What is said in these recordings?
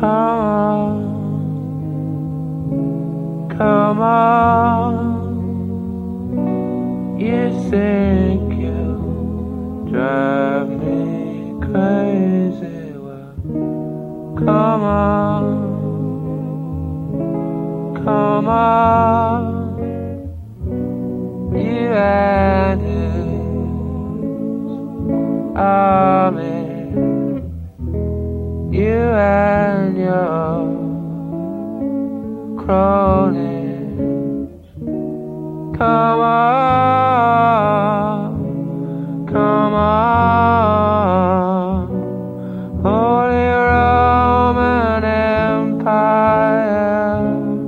come on. You think you drive me crazy, well, come on, come on. You and his army, you and your cronies, come on, come on. Holy Roman Empire,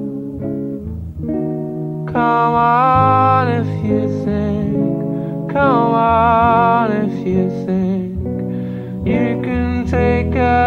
come on if you think, come on if you think you can take us